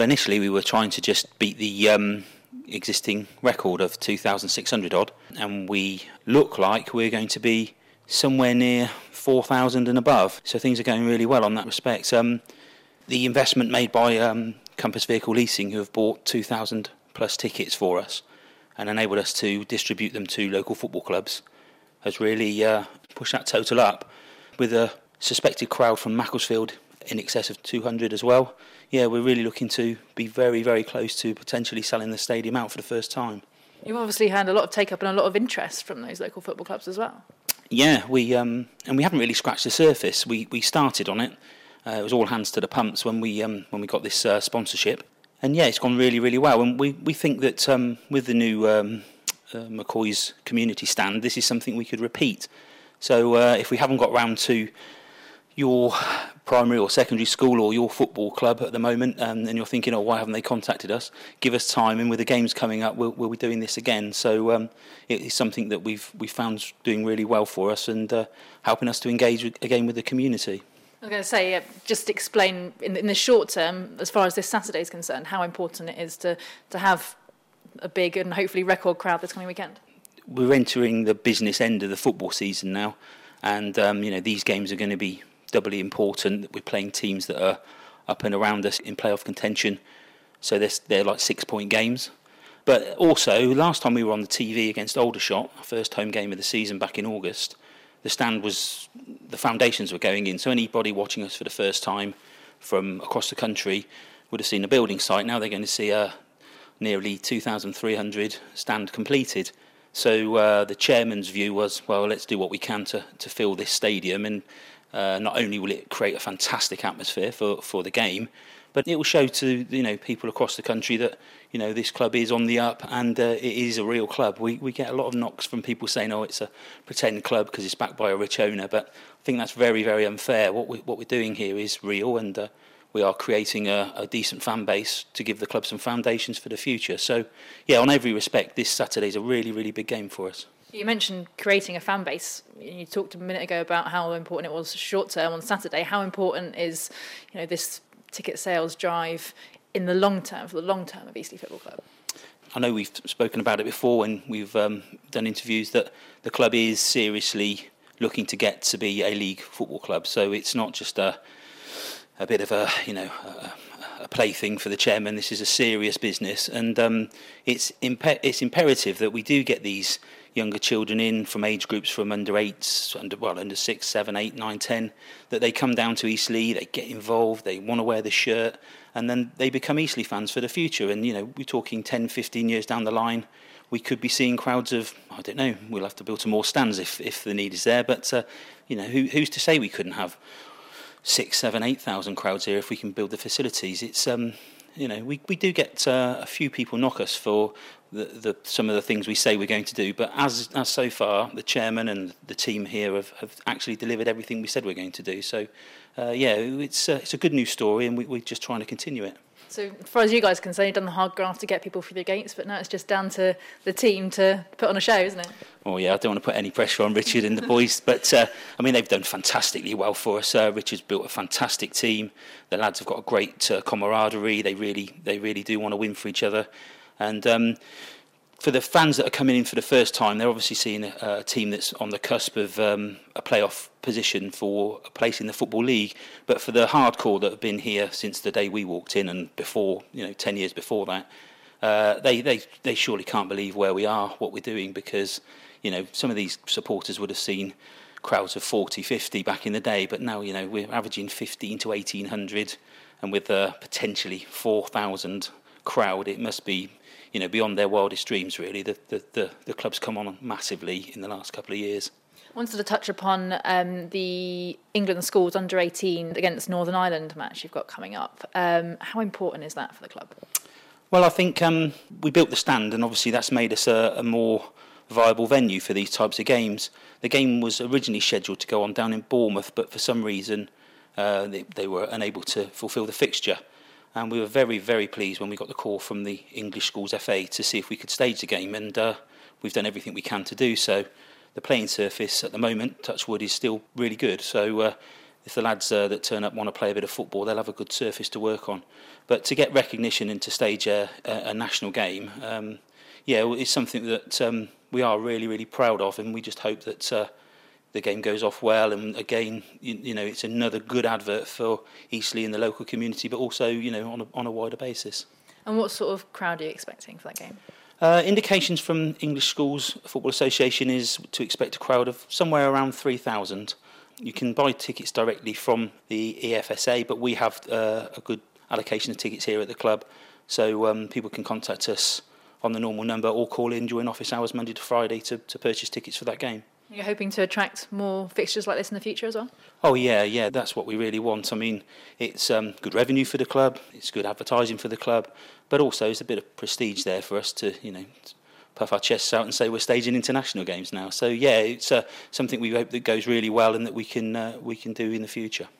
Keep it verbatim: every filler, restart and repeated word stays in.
Initially we were trying to just beat the um, existing record of two thousand six hundred odd, and we look like we're going to be somewhere near four thousand and above. So things are going really well on that respect. Um, the investment made by um, Compass Vehicle Leasing, who have bought two thousand plus tickets for us and enabled us to distribute them to local football clubs, has really uh, pushed that total up, with a suspected crowd from Macclesfield in excess of two hundred as well. Yeah, we're really looking to be very, very close to potentially selling the stadium out for the first time. You've obviously had a lot of take-up and a lot of interest from those local football clubs as well. Yeah, we um, and we haven't really scratched the surface. We we started on it. Uh, it was all hands to the pumps when we um, when we got this uh, sponsorship. And yeah, it's gone really, really well. And we, we think that um, with the new um, uh, McCoy's community stand, this is something we could repeat. So uh, if we haven't got round to your primary or secondary school or your football club at the moment, um, and you're thinking, oh, why haven't they contacted us? Give us time, and with the games coming up, we'll, we'll be doing this again. So um, it is something that we've we found doing really well for us, and uh, helping us to engage with, again with the community. I was going to say, uh, just explain in, in the short term, as far as this Saturday is concerned, how important it is to, to have a big and hopefully record crowd this coming weekend. We're entering the business end of the football season now, and um, you know these games are going to be doubly important. We're playing teams that are up and around us in playoff contention, so they're, they're like six-point games. But also, last time we were on the T V against Aldershot, our first home game of the season back in August, the stand was, the foundations were going in, so anybody watching us for the first time from across the country would have seen a building site. Now they're going to see a nearly two thousand three hundred stand completed. So uh, the chairman's view was, well, let's do what we can to, to fill this stadium, and uh, not only will it create a fantastic atmosphere for, for the game, but it will show to you know people across the country that you know this club is on the up, and uh, it is a real club. We we get a lot of knocks from people saying, oh, it's a pretend club because it's backed by a rich owner, but I think that's very, very unfair. What we what we're doing here is real, and uh, we are creating a, a decent fan base to give the club some foundations for the future. So, yeah, on every respect, this Saturday is a really, really big game for us. You mentioned creating a fan base. You talked a minute ago about how important it was short term on Saturday. How important is, you know, this ticket sales drive in the long term, for the long term of Eastleigh Football Club? I know we've spoken about it before, and we've um, done interviews that the club is seriously looking to get to be a league football club. So it's not just a a bit of a, you know, a, a plaything for the chairman. This is a serious business, and um, it's imper- it's imperative that we do get these younger children in from age groups from under eight, under well, under six, seven, eight, nine, ten, that they come down to Eastleigh, they get involved, they want to wear the shirt, and then they become Eastleigh fans for the future. And you know, we're talking ten, fifteen years down the line, we could be seeing crowds of, I don't know, we'll have to build some more stands if if the need is there, but uh, you know, who, who's to say we couldn't have six, seven, eight thousand crowds here if we can build the facilities? It's um, you know, we we do get uh, a few people knock us for the, the some of the things we say we're going to do, but as as so far, the chairman and the team here have, have actually delivered everything we said we're going to do. So, uh, yeah, it's uh, it's a good news story, and we, we're just trying to continue it. So, as far as you guys are concerned, you've done the hard graft to get people through the gates, but now it's just down to the team to put on a show, isn't it? Oh yeah, I don't want to put any pressure on Richard and the boys, but uh, I mean, they've done fantastically well for us. Uh, Richard's built a fantastic team. The lads have got a great uh, camaraderie. They really, they really do want to win for each other. And um, for the fans that are coming in for the first time, they're obviously seeing a, a team that's on the cusp of um, a playoff position for a place in the Football League. But for the hardcore that have been here since the day we walked in and before, you know, ten years before that, uh, they, they, they surely can't believe where we are, what we're doing, because you know, some of these supporters would have seen crowds of forty, fifty back in the day, but now, you know, we're averaging fifteen to eighteen hundred, and with a potentially four thousand crowd, it must be, you know, beyond their wildest dreams, really. The, the, the, the club's come on massively in the last couple of years. I wanted to touch upon um, the England schools under eighteen against Northern Ireland match you've got coming up. Um, how important is that for the club? Well, I think um, we built the stand, and obviously that's made us a, a more viable venue for these types of games. The game was originally scheduled to go on down in Bournemouth, but for some reason uh, they, they were unable to fulfil the fixture. And we were very, very pleased when we got the call from the English Schools F A to see if we could stage the game, and uh, we've done everything we can to do so. The playing surface at the moment, touch wood, is still really good, so uh, if the lads uh, that turn up want to play a bit of football, they'll have a good surface to work on. But to get recognition and to stage a, a, a national game, um, yeah, it's something that um, we are really, really proud of, and we just hope that uh, the game goes off well. And again, you, you know, it's another good advert for Eastleigh and the local community, but also, you know, on a, on a wider basis. And what sort of crowd are you expecting for that game? Uh, indications from English Schools Football Association is to expect a crowd of somewhere around three thousand. You can buy tickets directly from the E F S A, but we have uh, a good allocation of tickets here at the club, so um, people can contact us on the normal number or call in during office hours Monday to Friday to, to purchase tickets for that game. You're hoping to attract more fixtures like this in the future as well? Oh yeah, yeah, that's what we really want. I mean, it's um, good revenue for the club, it's good advertising for the club, but also there's a bit of prestige there for us to, you know, puff our chests out and say we're staging international games now. So yeah, it's uh, something we hope that goes really well and that we can uh, we can do in the future.